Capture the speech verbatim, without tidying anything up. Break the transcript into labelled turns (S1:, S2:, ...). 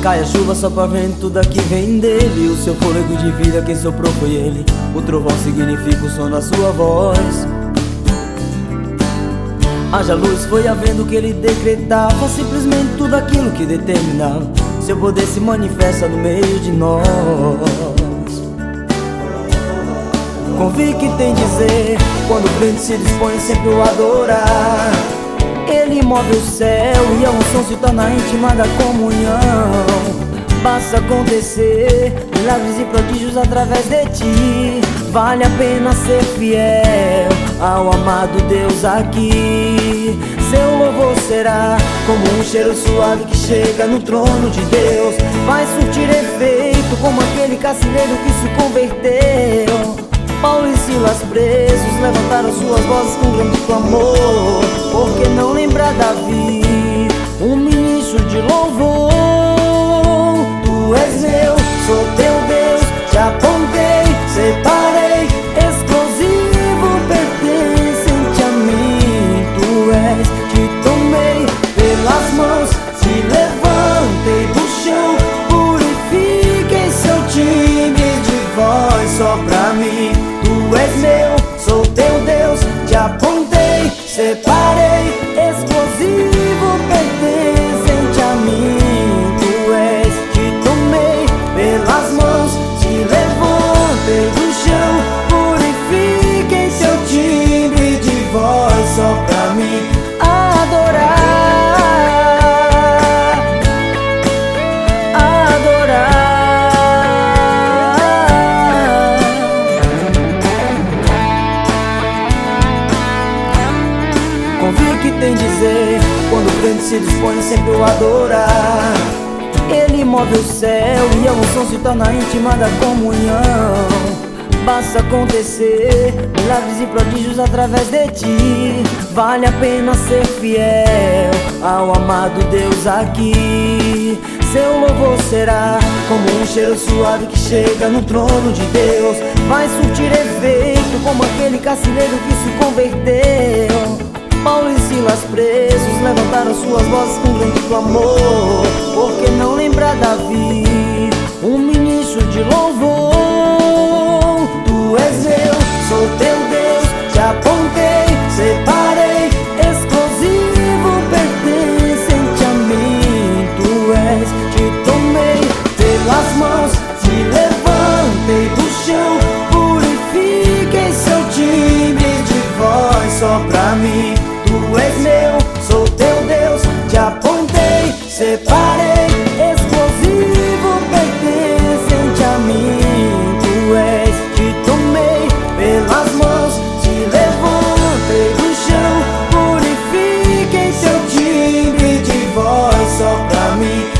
S1: Cai a chuva, sopra vento, tudo aqui vem dele. O seu fôlego de vida, quem soprou foi ele. O trovão significa o som da sua voz. Haja luz, foi havendo que ele decretava. Simplesmente tudo aquilo que determinava. Seu poder se manifesta no meio de nós. Convite que tem dizer, quando o crente se dispõe sempre o adorar. Ele move o céu e a unção se torna íntima da comunhão. Basta acontecer milagres e prodígios através de ti. Vale a pena ser fiel ao amado Deus aqui. Seu louvor será como um cheiro suave que chega no trono de Deus. Vai surtir efeito como aquele carcereiro que se converteu. Paulo e Silas presos levantaram suas vozes com grande clamor. Por que não lembrar Davi, um ministro de louvor? Tu és meu, sou teu Deus, te apontei, separei, exclusivo, pertencente a mim. Tu és, te tomei pelas mãos, te levantei do chão, purifiquei seu timbre de voz só pra mim. Tu és meu, sou teu Deus, te apontei, separei, exclusivo, pertencente a mim. Tu és, te tomei pelas mãos, te levantei do chão, purifiquei seu timbre de voz só pra mim adorar. Convite que tem dizer, quando o crente se dispõe sempre o adorar. Ele move o céu e a unção se torna íntima da comunhão. Basta acontecer milagres e prodígios através de ti. Vale a pena ser fiel ao amado Deus aqui. Seu louvor será como um cheiro suave que chega no trono de Deus. Vai surtir efeito como aquele carcereiro que se converteu. Paulo e Silas presos levantaram suas vozes com grande clamor. Por que não lembrar Davi, um ministro de louvor? Tu és meu, sou teu Deus, te apontei, separei, exclusivo, pertencente a mim. Tu és, te tomei pelas mãos, te levantei do chão, purifiquei seu timbre de voz só pra mim. Tu és meu, sou teu Deus, te apontei, separei, exclusivo, pertencente a mim. Tu és, te tomei pelas mãos, te levantei do chão, purifiquei seu timbre de voz só pra mim